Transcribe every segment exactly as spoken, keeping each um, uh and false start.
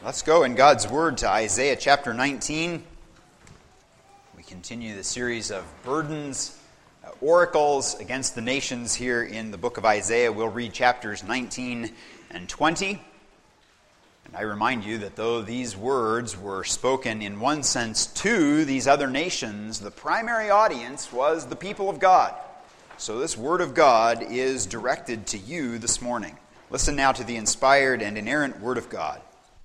Let's go in God's Word to Isaiah chapter nineteen. We continue the series of burdens, uh, oracles against the nations here in the book of Isaiah. We'll read chapters nineteen and twenty. And I remind you that though these words were spoken in one sense to these other nations, the primary audience was the people of God. So this Word of God is directed to you this morning. Listen now to the inspired and inerrant Word of God.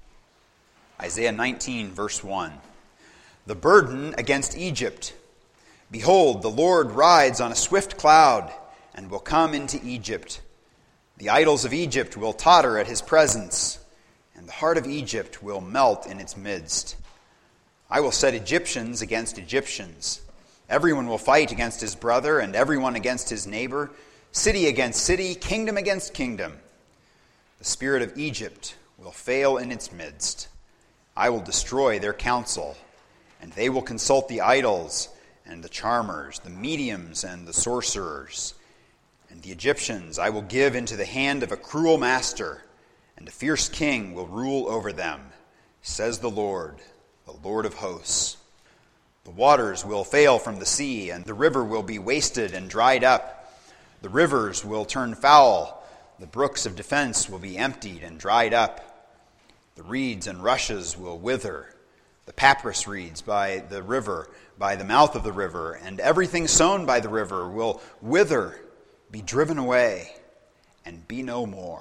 Isaiah nineteen, verse one. The burden against Egypt. Behold, the Lord rides on a swift cloud and will come into Egypt. The idols of Egypt will totter at his presence, and the heart of Egypt will melt in its midst. I will set Egyptians against Egyptians. Everyone will fight against his brother, and everyone against his neighbor, city against city, kingdom against kingdom. The spirit of Egypt will fail in its midst. I will destroy their counsel, and they will consult the idols and the charmers, the mediums and the sorcerers. And the Egyptians I will give into the hand of a cruel master, and a fierce king will rule over them, says the Lord, the Lord of hosts. The waters will fail from the sea, and the river will be wasted and dried up. The rivers will turn foul, the brooks of defense will be emptied and dried up. The reeds and rushes will wither, the papyrus reeds by the river, by the mouth of the river, and everything sown by the river will wither, be driven away, and be no more.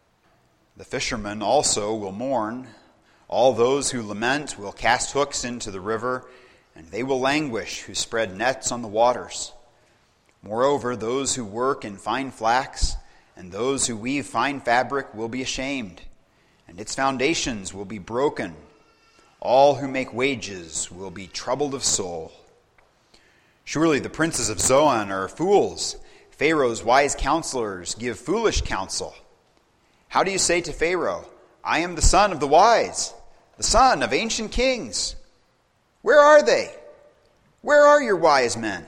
The fishermen also will mourn. All those who lament will cast hooks into the river, and they will languish who spread nets on the waters. Moreover, those who work in fine flax and those who weave fine fabric will be ashamed, and its foundations will be broken. All who make wages will be troubled of soul. Surely the princes of Zoan are fools. Pharaoh's wise counselors give foolish counsel. How do you say to Pharaoh, I am the son of the wise, the son of ancient kings? Where are they? Where are your wise men?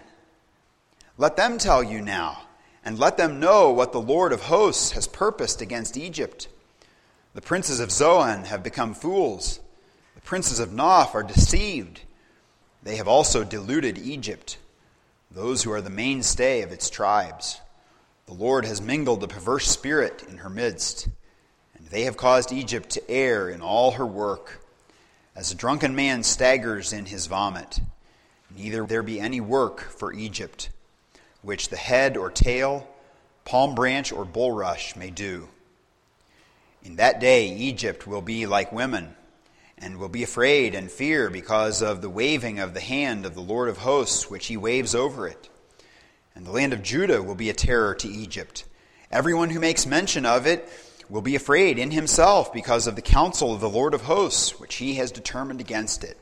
Let them tell you now, and let them know what the Lord of hosts has purposed against Egypt. The princes of Zoan have become fools. The princes of Noph are deceived. They have also deluded Egypt, those who are the mainstay of its tribes. The Lord has mingled a perverse spirit in her midst, and they have caused Egypt to err in all her work. As a drunken man staggers in his vomit, neither there be any work for Egypt, which the head or tail, palm branch or bulrush may do. In that day Egypt will be like women, and will be afraid and fear because of the waving of the hand of the Lord of hosts, which he waves over it. And the land of Judah will be a terror to Egypt. Everyone who makes mention of it will be afraid in himself because of the counsel of the Lord of hosts, which he has determined against it.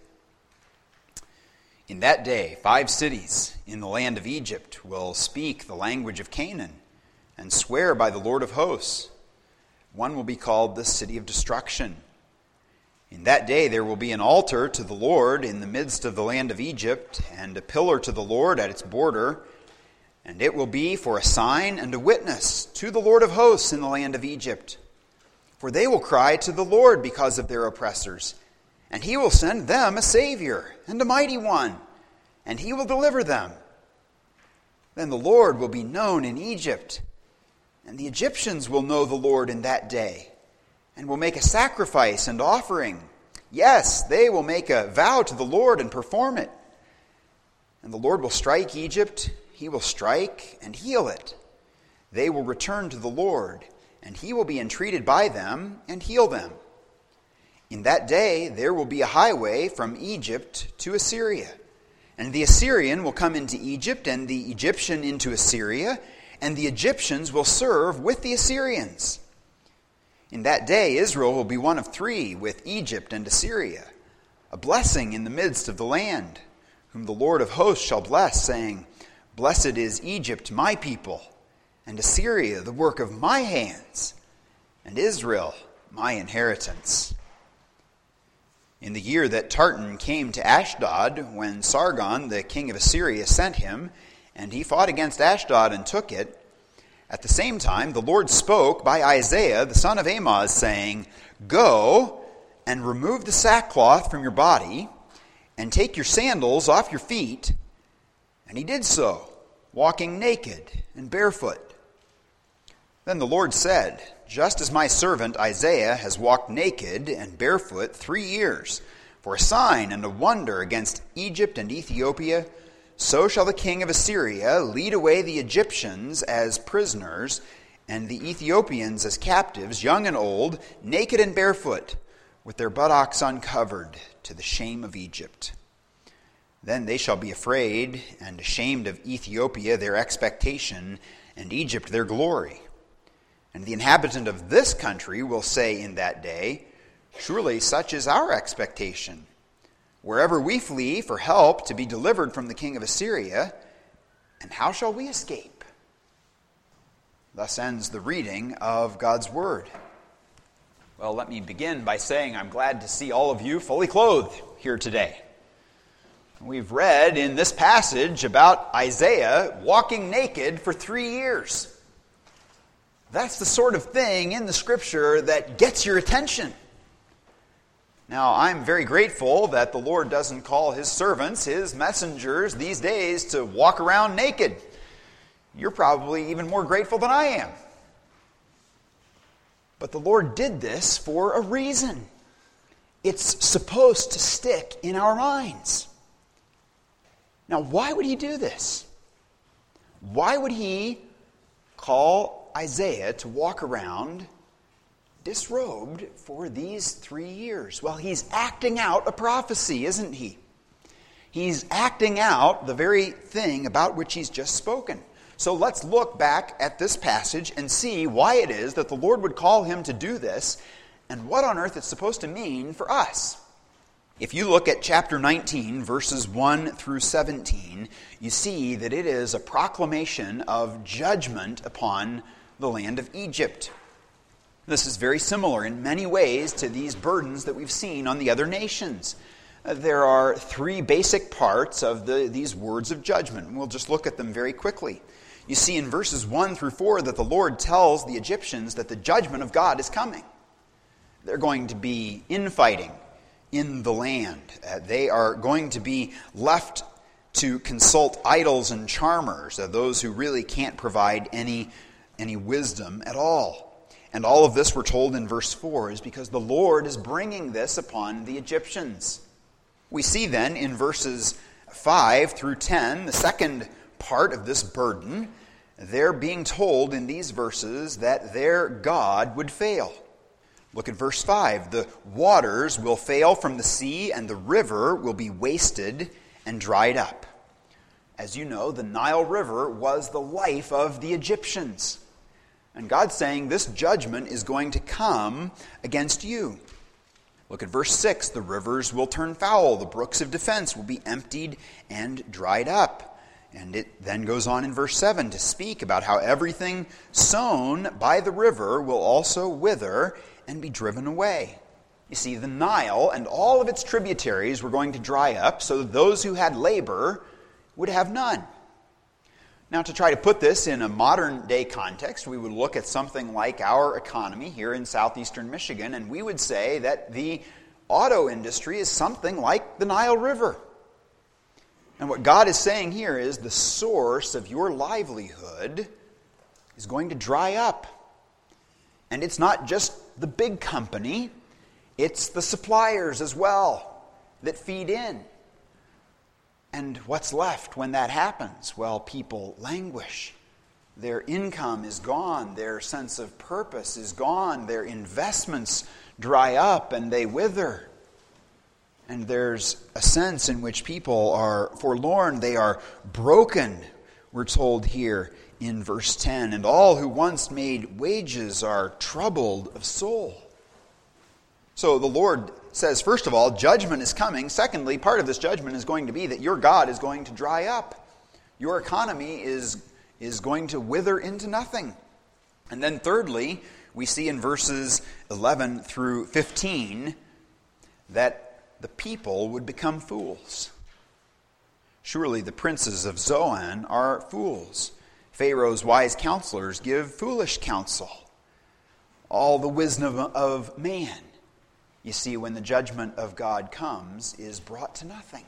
In that day, five cities in the land of Egypt will speak the language of Canaan and swear by the Lord of hosts. One will be called the City of Destruction. In that day there will be an altar to the Lord in the midst of the land of Egypt, and a pillar to the Lord at its border, and it will be for a sign and a witness to the Lord of hosts in the land of Egypt. For they will cry to the Lord because of their oppressors, and he will send them a Savior and a mighty one, and he will deliver them. Then the Lord will be known in Egypt, and the Egyptians will know the Lord in that day, and will make a sacrifice and offering. Yes, they will make a vow to the Lord and perform it. And the Lord will strike Egypt, he will strike and heal it. They will return to the Lord, and he will be entreated by them and heal them. In that day there will be a highway from Egypt to Assyria, and the Assyrian will come into Egypt, and the Egyptian into Assyria, and the Egyptians will serve with the Assyrians. In that day Israel will be one of three with Egypt and Assyria, a blessing in the midst of the land, whom the Lord of hosts shall bless, saying, Blessed is Egypt, my people, and Assyria, the work of my hands, and Israel, my inheritance. In the year that Tartan came to Ashdod, when Sargon, the king of Assyria, sent him, and he fought against Ashdod and took it, at the same time the Lord spoke by Isaiah, the son of Amoz, saying, Go, and remove the sackcloth from your body, and take your sandals off your feet. And he did so, walking naked and barefoot. Then the Lord said, just as my servant Isaiah has walked naked and barefoot three years, for a sign and a wonder against Egypt and Ethiopia, so shall the king of Assyria lead away the Egyptians as prisoners, and the Ethiopians as captives, young and old, naked and barefoot, with their buttocks uncovered, to the shame of Egypt. Then they shall be afraid and ashamed of Ethiopia, their expectation, and Egypt, their glory. And the inhabitant of this country will say in that day, surely such is our expectation. Wherever we flee for help to be delivered from the king of Assyria, and how shall we escape? Thus ends the reading of God's word. Well, let me begin by saying I'm glad to see all of you fully clothed here today. We've read in this passage about Isaiah walking naked for three years. That's the sort of thing in the Scripture that gets your attention. Now, I'm very grateful that the Lord doesn't call His servants, His messengers, these days to walk around naked. You're probably even more grateful than I am. But the Lord did this for a reason. It's supposed to stick in our minds. Now, why would He do this? Why would He call Isaiah to walk around disrobed for these three years? Well, he's acting out a prophecy, isn't he? He's acting out the very thing about which he's just spoken. So let's look back at this passage and see why it is that the Lord would call him to do this and what on earth it's supposed to mean for us. If you look at chapter nineteen, verses one through seventeen, you see that it is a proclamation of judgment upon the land of Egypt. This is very similar in many ways to these burdens that we've seen on the other nations. Uh, there are three basic parts of the, these words of judgment, and we'll just look at them very quickly. You see in verses one through four that the Lord tells the Egyptians that the judgment of God is coming. They're going to be infighting in the land. Uh, they are going to be left to consult idols and charmers, uh, those who really can't provide any any wisdom at all. And all of this, we're told in verse four, is because the Lord is bringing this upon the Egyptians. We see then in verses five through ten, the second part of this burden, they're being told in these verses that their God would fail. Look at verse five. The waters will fail from the sea, and the river will be wasted and dried up. As you know, the Nile River was the life of the Egyptians. And God's saying this judgment is going to come against you. Look at verse six. The rivers will turn foul. The brooks of defense will be emptied and dried up. And it then goes on in verse seven to speak about how everything sown by the river will also wither and be driven away. You see, the Nile and all of its tributaries were going to dry up so that those who had labor would have none. Now, to try to put this in a modern day context, we would look at something like our economy here in southeastern Michigan, and we would say that the auto industry is something like the Nile River. And what God is saying here is the source of your livelihood is going to dry up. And it's not just the big company, it's the suppliers as well that feed in. And what's left when that happens? Well, people languish. Their income is gone. Their sense of purpose is gone. Their investments dry up and they wither. And there's a sense in which people are forlorn. They are broken, we're told here in verse ten. And all who once made wages are troubled of soul. So the Lord says, first of all, judgment is coming. Secondly, part of this judgment is going to be that your God is going to dry up. Your economy is, is going to wither into nothing. And then thirdly, we see in verses eleven through fifteen that the people would become fools. Surely the princes of Zoan are fools. Pharaoh's wise counselors give foolish counsel. All the wisdom of man you see, when the judgment of God comes, is brought to nothing.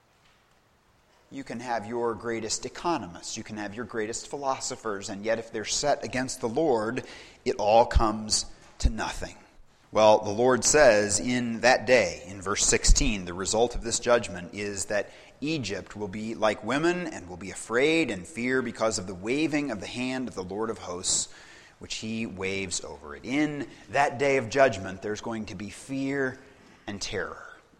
You can have your greatest economists, you can have your greatest philosophers, and yet if they're set against the Lord, it all comes to nothing. Well, the Lord says in that day, in verse sixteen, the result of this judgment is that Egypt will be like women and will be afraid and fear because of the waving of the hand of the Lord of hosts, which he waves over it. In that day of judgment, there's going to be fear and terror.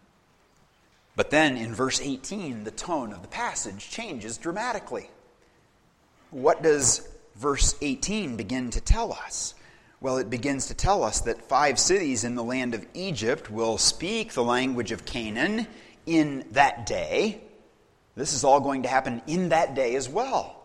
But then in verse eighteen, the tone of the passage changes dramatically. What does verse eighteen begin to tell us? Well, it begins to tell us that five cities in the land of Egypt will speak the language of Canaan in that day. This is all going to happen in that day as well.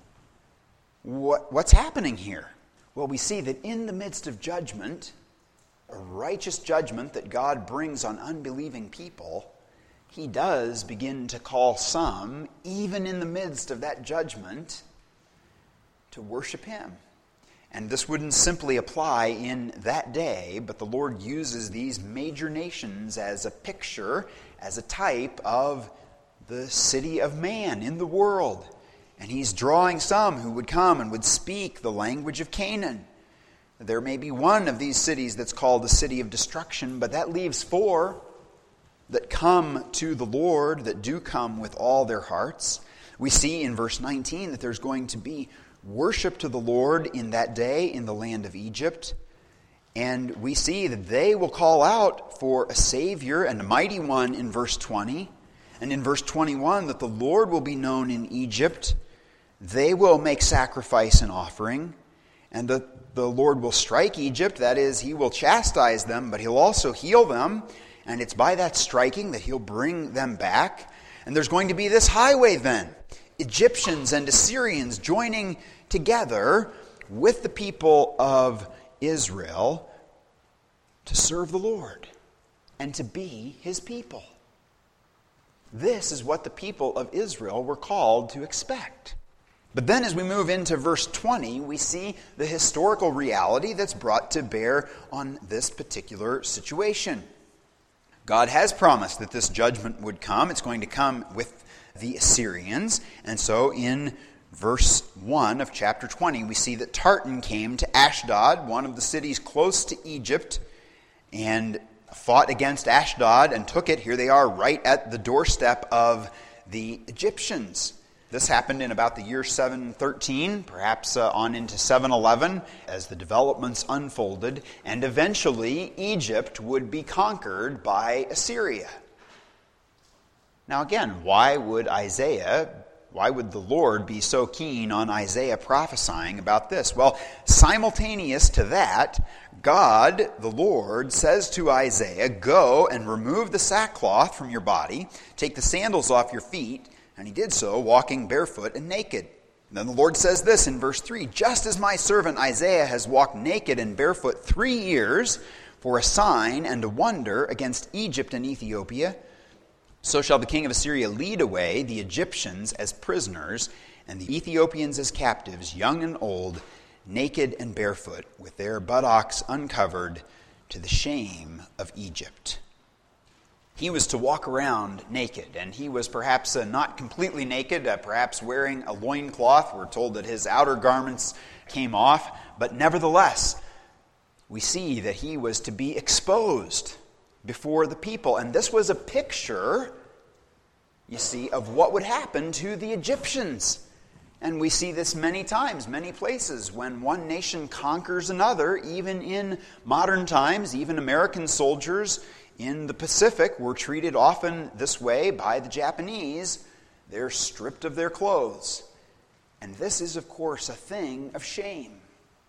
What, what's happening here? Well, we see that in the midst of judgment, a righteous judgment that God brings on unbelieving people, he does begin to call some, even in the midst of that judgment, to worship him. And this wouldn't simply apply in that day, but the Lord uses these major nations as a picture, as a type of the city of man in the world. And he's drawing some who would come and would speak the language of Canaan. There may be one of these cities that's called the city of destruction, but that leaves four that come to the Lord, that do come with all their hearts. We see in verse nineteen that there's going to be worship to the Lord in that day in the land of Egypt. And we see that they will call out for a Savior and a mighty one in verse twenty. And in verse twenty-one, that the Lord will be known in Egypt. They will make sacrifice and offering. And the, the Lord will strike Egypt. That is, he will chastise them, but he'll also heal them. And it's by that striking that he'll bring them back. And there's going to be this highway then. Egyptians and Assyrians joining together with the people of Israel to serve the Lord and to be his people. This is what the people of Israel were called to expect. But then as we move into verse twenty, we see the historical reality that's brought to bear on this particular situation. God has promised that this judgment would come. It's going to come with the Assyrians. And so in verse one of chapter twenty, we see that Tartan came to Ashdod, one of the cities close to Egypt, and fought against Ashdod and took it. Here they are right at the doorstep of the Egyptians. This happened in about the year seven thirteen, perhaps uh, on into seven eleven, as the developments unfolded, and eventually Egypt would be conquered by Assyria. Now again, why would Isaiah, why would the Lord be so keen on Isaiah prophesying about this? Well, simultaneous to that, God, the Lord, says to Isaiah, "Go and remove the sackcloth from your body, take the sandals off your feet." And he did so, walking barefoot and naked. And then the Lord says this in verse three, "Just as my servant Isaiah has walked naked and barefoot three years for a sign and a wonder against Egypt and Ethiopia, so shall the king of Assyria lead away the Egyptians as prisoners and the Ethiopians as captives, young and old, naked and barefoot, with their buttocks uncovered, to the shame of Egypt." He was to walk around naked, and he was perhaps uh, not completely naked, uh, perhaps wearing a loincloth. We're told that his outer garments came off, but nevertheless, we see that he was to be exposed before the people. And this was a picture, you see, of what would happen to the Egyptians. And we see this many times, many places, when one nation conquers another, even in modern times, even American soldiers in the Pacific were treated often this way by the Japanese. They're stripped of their clothes. And this is, of course, a thing of shame.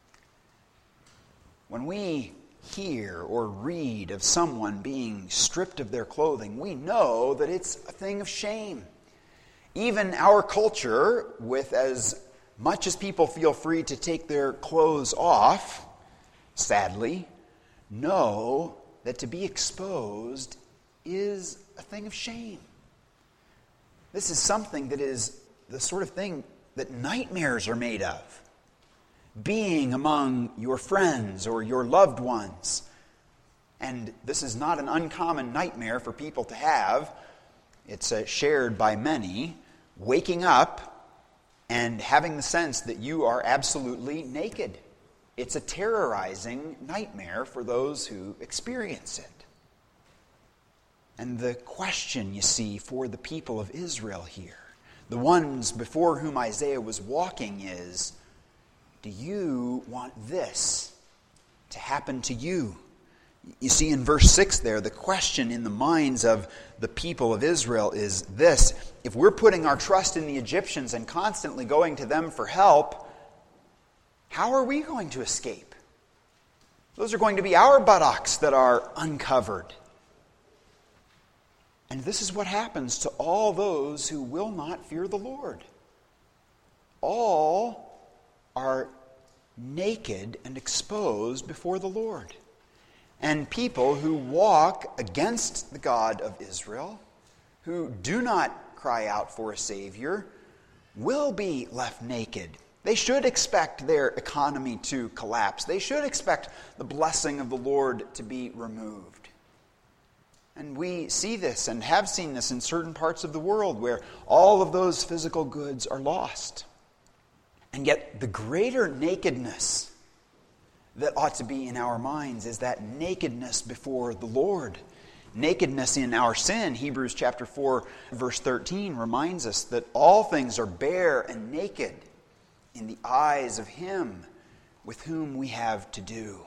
When we hear or read of someone being stripped of their clothing, we know that it's a thing of shame. Even our culture, with as much as people feel free to take their clothes off, sadly, know that to be exposed is a thing of shame. This is something that is the sort of thing that nightmares are made of. Being among your friends or your loved ones, And this is not an uncommon nightmare for people to have. It's uh, shared by many. Waking up and having the sense that you are absolutely naked. It's a terrorizing nightmare for those who experience it. And the question, you see, for the people of Israel here, the ones before whom Isaiah was walking, is, do you want this to happen to you? You see in verse six there, the question in the minds of the people of Israel is this: if we're putting our trust in the Egyptians and constantly going to them for help, how are we going to escape? Those are going to be our buttocks that are uncovered. And this is what happens to all those who will not fear the Lord. All are naked and exposed before the Lord. And people who walk against the God of Israel, who do not cry out for a Savior, will be left naked. They should expect their economy to collapse. They should expect the blessing of the Lord to be removed. And we see this and have seen this in certain parts of the world where all of those physical goods are lost. And yet the greater nakedness that ought to be in our minds is that nakedness before the Lord. Nakedness in our sin. Hebrews chapter four, verse thirteen reminds us that all things are bare and naked in the eyes of Him with whom we have to do.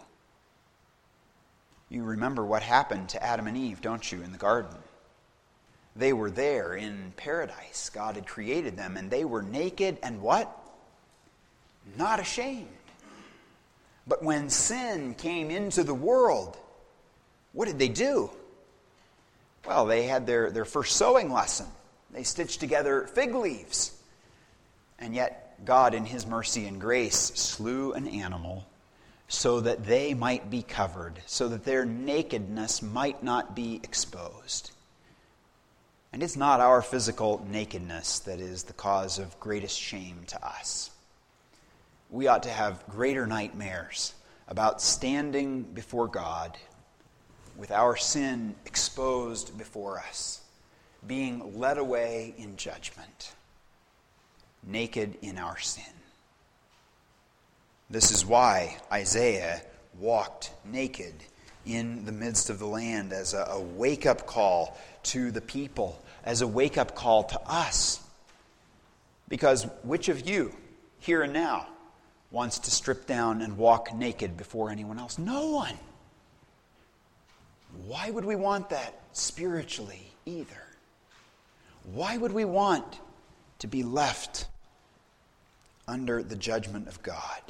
You remember what happened to Adam and Eve, don't you, in the garden? They were there in paradise. God had created them, and they were naked and what? Not ashamed. But when sin came into the world, what did they do? Well, they had their, their first sewing lesson. They stitched together fig leaves. And yet, God, in His mercy and grace, slew an animal so that they might be covered, so that their nakedness might not be exposed. And it's not our physical nakedness that is the cause of greatest shame to us. We ought to have greater nightmares about standing before God with our sin exposed before us, being led away in judgment, naked in our sin. This is why Isaiah walked naked in the midst of the land as a, a wake-up call to the people, as a wake-up call to us. Because which of you, here and now, wants to strip down and walk naked before anyone else? No one. Why would we want that spiritually either? Why would we want to be left under the judgment of God?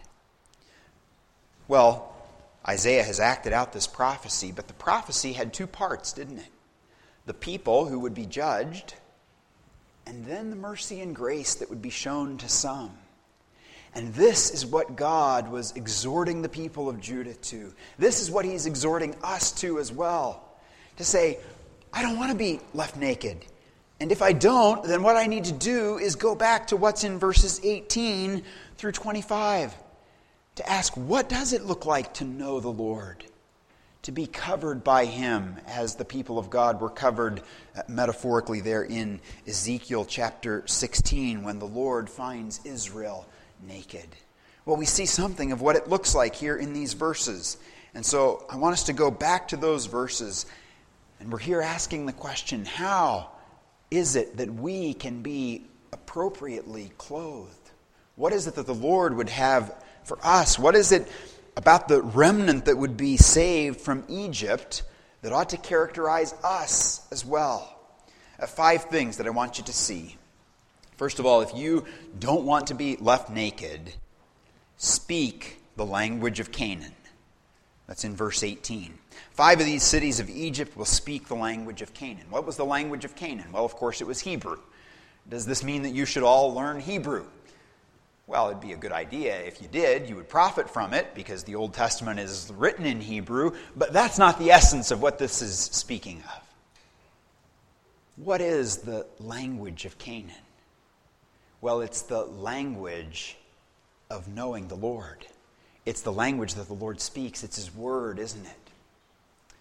Well, Isaiah has acted out this prophecy, but the prophecy had two parts, didn't it? The people who would be judged, and then the mercy and grace that would be shown to some. And this is what God was exhorting the people of Judah to. This is what He's exhorting us to as well. To say, I don't want to be left naked. And if I don't, then what I need to do is go back to what's in verses eighteen through twenty-five. To ask, what does it look like to know the Lord? To be covered by Him as the people of God were covered uh, metaphorically there in Ezekiel chapter sixteen when the Lord finds Israel naked. Well, we see something of what it looks like here in these verses. And so I want us to go back to those verses. And we're here asking the question, how is it that we can be appropriately clothed? What is it that the Lord would have for us? What is it about the remnant that would be saved from Egypt that ought to characterize us as well? Uh, five things that I want you to see. First of all, if you don't want to be left naked, speak the language of Canaan. That's in verse eighteen. Five of these cities of Egypt will speak the language of Canaan. What was the language of Canaan? Well, of course, it was Hebrew. Does this mean that you should all learn Hebrew? Well, it'd be a good idea if you did. You would profit from it because the Old Testament is written in Hebrew, but that's not the essence of what this is speaking of. What is the language of Canaan? Well, it's the language of knowing the Lord. It's the language that the Lord speaks. It's His word, isn't it?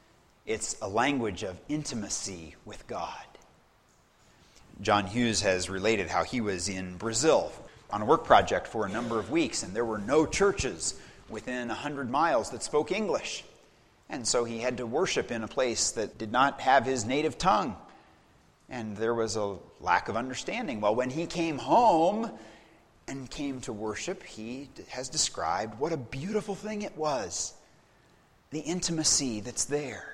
It's a language of intimacy with God. John Hughes has related how he was in Brazil on a work project for a number of weeks, and there were no churches within one hundred miles that spoke English. And so he had to worship in a place that did not have his native tongue. And there was a lack of understanding. Well, when he came home and came to worship, he has described what a beautiful thing it was. The intimacy that's there.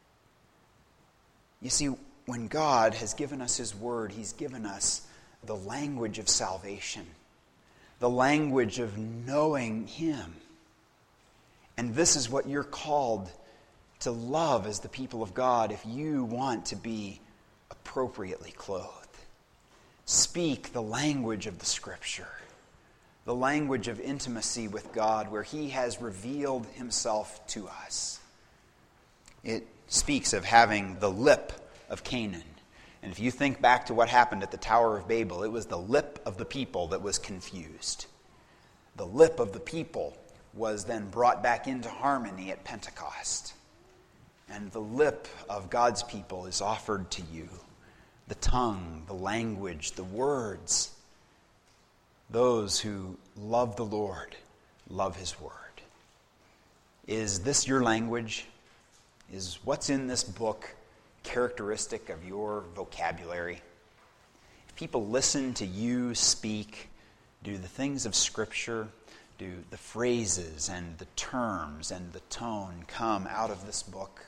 You see, when God has given us His Word, He's given us the language of salvation, the language of knowing Him. And this is what you're called to love as the people of God if you want to be appropriately clothed. Speak the language of the Scripture, the language of intimacy with God where He has revealed Himself to us. It speaks of having the lip of Canaan. And if you think back to what happened at the Tower of Babel, it was the lip of the people that was confused. The lip of the people was then brought back into harmony at Pentecost. And the lip of God's people is offered to you. The tongue, the language, the words. Those who love the Lord love His Word. Is this your language? Is what's in this book characteristic of your vocabulary? If people listen to you speak, do the things of Scripture, do the phrases and the terms and the tone come out of this book?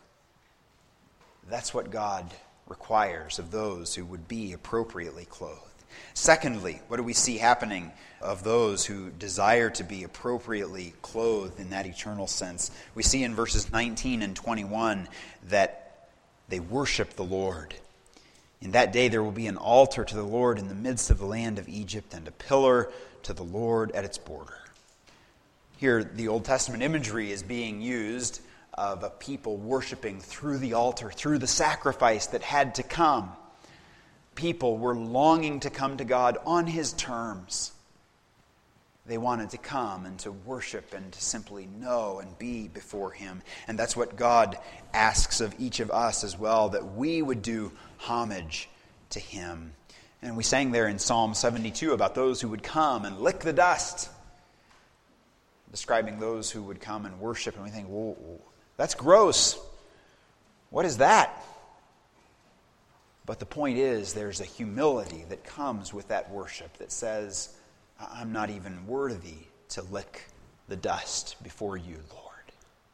That's what God requires of those who would be appropriately clothed. Secondly, what do we see happening of those who desire to be appropriately clothed in that eternal sense? We see in verses nineteen and twenty-one that they worship the Lord. In that day there will be an altar to the Lord in the midst of the land of Egypt, and a pillar to the Lord at its border. Here the Old Testament imagery is being used of a people worshiping through the altar, through the sacrifice that had to come. People were longing to come to God on His terms. They wanted to come and to worship and to simply know and be before Him. And that's what God asks of each of us as well, that we would do homage to Him. And we sang there in Psalm seventy-two about those who would come and lick the dust, describing those who would come and worship. And we think, whoa, that's gross. What is that? But the point is, there's a humility that comes with that worship that says, I'm not even worthy to lick the dust before you, Lord.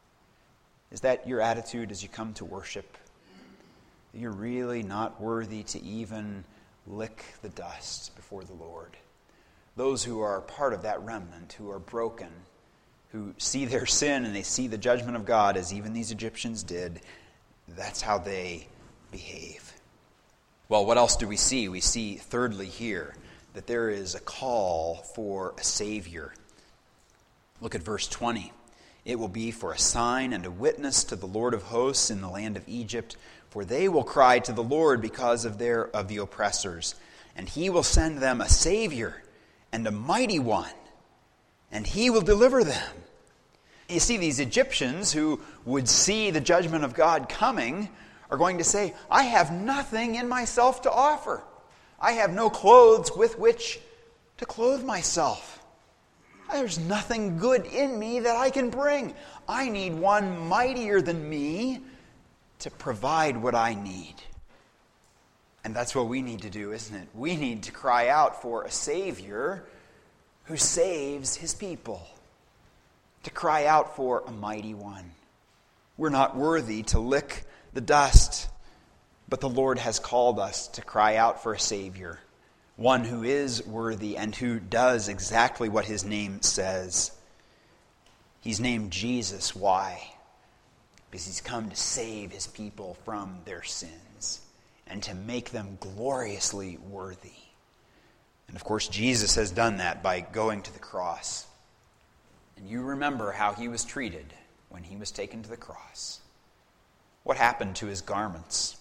Is that your attitude as you come to worship? You're really not worthy to even lick the dust before the Lord. Those who are part of that remnant, who are broken, who see their sin and they see the judgment of God, as even these Egyptians did, that's how they behave. Well, what else do we see? We see, thirdly, here, that there is a call for a Savior. Look at verse twenty. It will be for a sign and a witness to the Lord of hosts in the land of Egypt, for they will cry to the Lord because of their of the oppressors, and He will send them a Savior and a mighty one, and He will deliver them. You see, these Egyptians who would see the judgment of God coming are going to say, I have nothing in myself to offer. I have no clothes with which to clothe myself. There's nothing good in me that I can bring. I need one mightier than me to provide what I need. And that's what we need to do, isn't it? We need to cry out for a Savior who saves His people. To cry out for a mighty one. We're not worthy to lick the dust, but the Lord has called us to cry out for a Savior, one who is worthy and who does exactly what His name says. He's named Jesus. Why? Because He's come to save His people from their sins and to make them gloriously worthy. And of course, Jesus has done that by going to the cross. And you remember how He was treated when He was taken to the cross. What happened to His garments?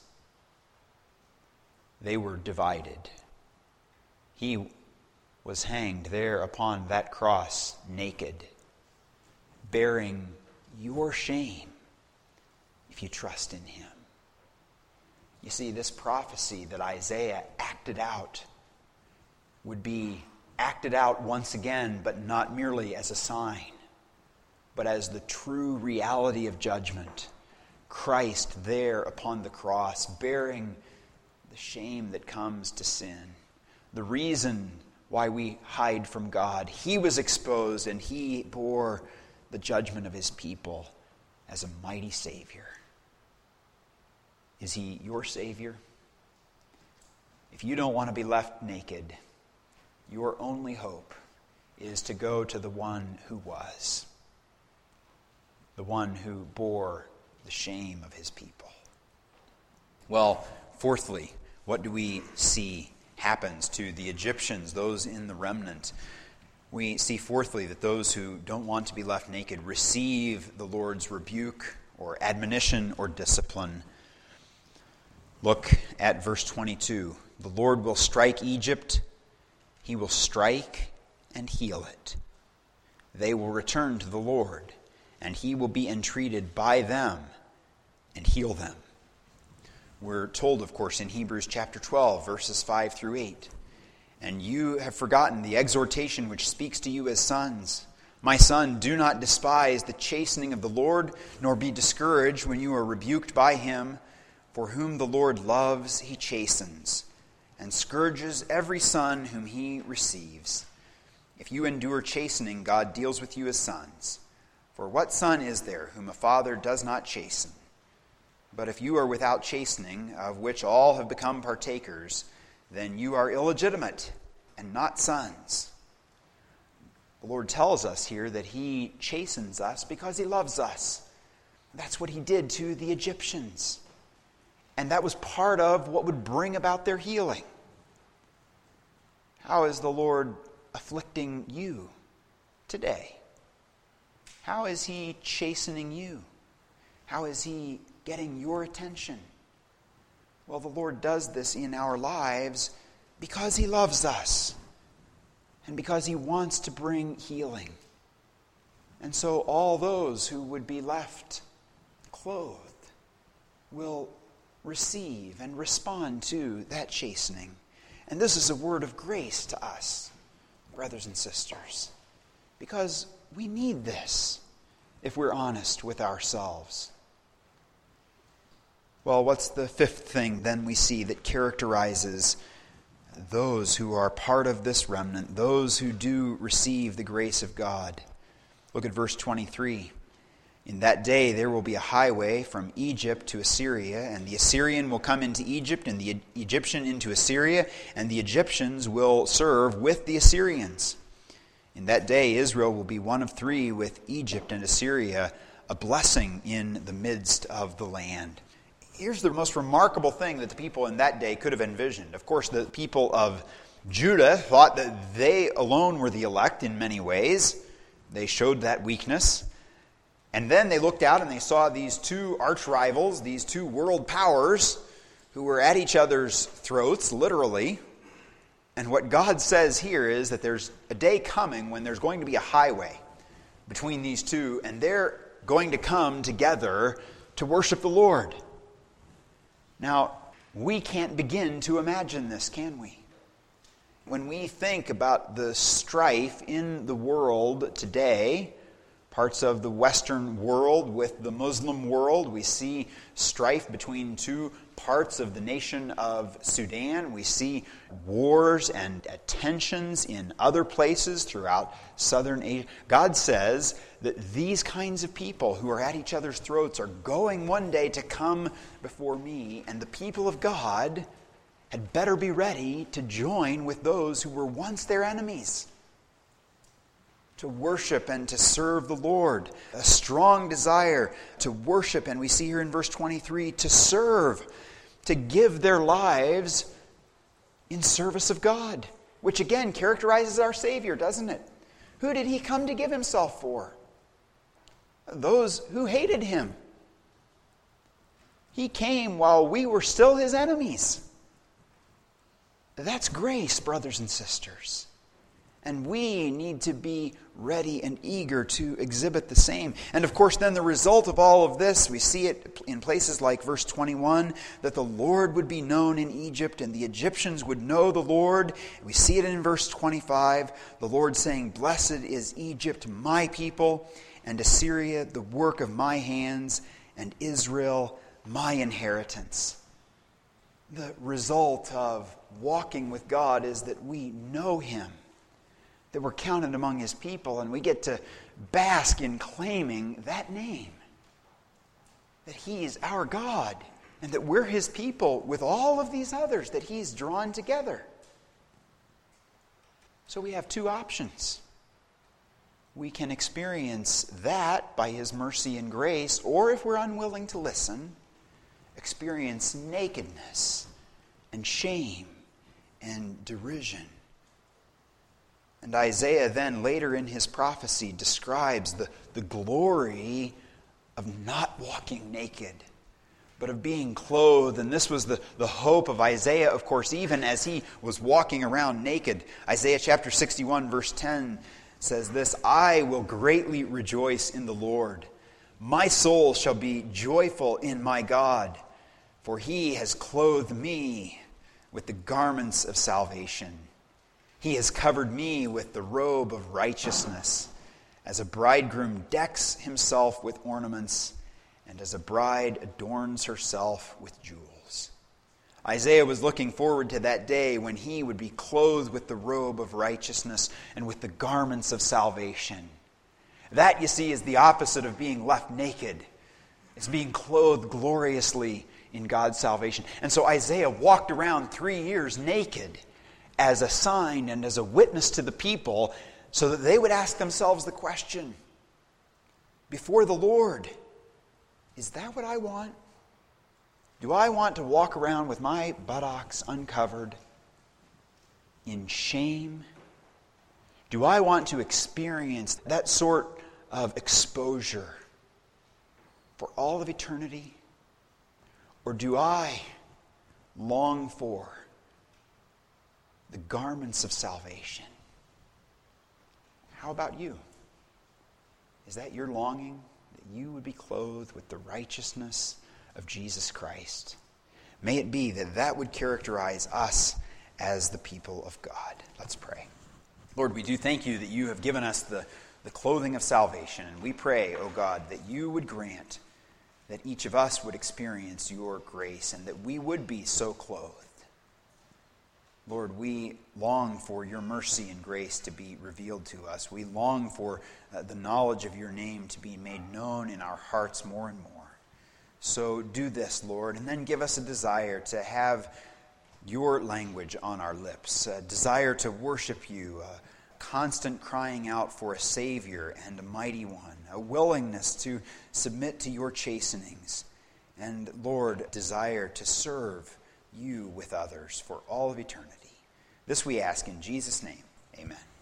They were divided. He was hanged there upon that cross naked, bearing your shame. if you trust in him. You see, this prophecy that Isaiah acted out would be acted out once again, but not merely as a sign, but as the true reality of judgment. Christ there upon the cross, bearing the shame that comes to sin. The reason why we hide from God. He was exposed and he bore the judgment of his people as a mighty Savior. Is he your Savior? If you don't want to be left naked, your only hope is to go to the one who was, the one who bore the shame of his people. Well, fourthly, what do we see happens to the Egyptians, those in the remnant? We see fourthly that those who don't want to be left naked receive the Lord's rebuke or admonition or discipline. Look at verse twenty-two. The Lord will strike Egypt. He will strike and heal it. They will return to the Lord, and he will be entreated by them and heal them. We're told, of course, in Hebrews chapter twelve, verses five through eight, and you have forgotten the exhortation which speaks to you as sons. My son, do not despise the chastening of the Lord, nor be discouraged when you are rebuked by him. For whom the Lord loves, he chastens, and scourges every son whom he receives. If you endure chastening, God deals with you as sons. For what son is there whom a father does not chasten? But if you are without chastening, of which all have become partakers, then you are illegitimate and not sons. The Lord tells us here that he chastens us because he loves us. That's what he did to the Egyptians. And that was part of what would bring about their healing. How is the Lord afflicting you today? How is he chastening you? How is he getting your attention? Well, the Lord does this in our lives because he loves us and because he wants to bring healing. And so all those who would be left clothed will receive and respond to that chastening. And this is a word of grace to us, brothers and sisters, because we need this if we're honest with ourselves. Well, what's the fifth thing then we see that characterizes those who are part of this remnant, those who do receive the grace of God? Look at verse twenty-three. In that day there will be a highway from Egypt to Assyria, and the Assyrian will come into Egypt, and the Egyptian into Assyria, and the Egyptians will serve with the Assyrians. In that day Israel will be one of three with Egypt and Assyria, a blessing in the midst of the land. Here's the most remarkable thing that the people in that day could have envisioned. Of course, the people of Judah thought that they alone were the elect in many ways. They showed that weakness. And then they looked out and they saw these two arch rivals, these two world powers, who were at each other's throats, literally. And what God says here is that there's a day coming when there's going to be a highway between these two, and they're going to come together to worship the Lord. Now, we can't begin to imagine this, can we? When we think about the strife in the world today, parts of the Western world with the Muslim world, we see strife between two parts of the nation of Sudan. We see wars and tensions in other places throughout southern Asia. God says that these kinds of people who are at each other's throats are going one day to come before me, and the people of God had better be ready to join with those who were once their enemies, to worship and to serve the Lord. A strong desire to worship, and we see here in verse twenty-three, to serve, to give their lives in service of God, which again characterizes our Savior, doesn't it? Who did he come to give himself for? Those who hated him. He came while we were still his enemies. That's grace, brothers and sisters. And we need to be ready and eager to exhibit the same. And of course, then the result of all of this, we see it in places like verse twenty-one, that the Lord would be known in Egypt and the Egyptians would know the Lord. We see it in verse twenty-five, the Lord saying, "Blessed is Egypt, my people, and Assyria, the work of my hands, and Israel, my inheritance." The result of walking with God is that we know Him, that we're counted among His people, and we get to bask in claiming that name. That He is our God, and that we're His people with all of these others that He's drawn together. So we have two options. We can experience that by His mercy and grace, or if we're unwilling to listen, experience nakedness and shame and derision. And Isaiah then later in his prophecy describes the, the glory of not walking naked, but of being clothed. And this was the, the hope of Isaiah, of course, even as he was walking around naked. Isaiah chapter sixty-one verse ten says this, "I will greatly rejoice in the Lord. My soul shall be joyful in my God, for He has clothed me with the garments of salvation. He has covered me with the robe of righteousness, as a bridegroom decks himself with ornaments, and as a bride adorns herself with jewels." Isaiah was looking forward to that day when he would be clothed with the robe of righteousness and with the garments of salvation. That, you see, is the opposite of being left naked. It's being clothed gloriously in God's salvation. And so Isaiah walked around three years naked as a sign and as a witness to the people, so that they would ask themselves the question, before the Lord, is that what I want? Do I want to walk around with my buttocks uncovered in shame? Do I want to experience that sort of exposure for all of eternity? Or do I long for the garments of salvation? How about you? Is that your longing, that you would be clothed with the righteousness of Jesus Christ? May it be that that would characterize us as the people of God. Let's pray. Lord, we do thank you that you have given us the, the clothing of salvation. And we pray, O God, that you would grant that each of us would experience your grace and that we would be so clothed. Lord, we long for your mercy and grace to be revealed to us. We long for uh, the knowledge of your name to be made known in our hearts more and more. So do this, Lord, and then give us a desire to have your language on our lips, a desire to worship you, a constant crying out for a Savior and a mighty one, a willingness to submit to your chastenings, and, Lord, desire to serve you with others for all of eternity. This we ask in Jesus' name. Amen.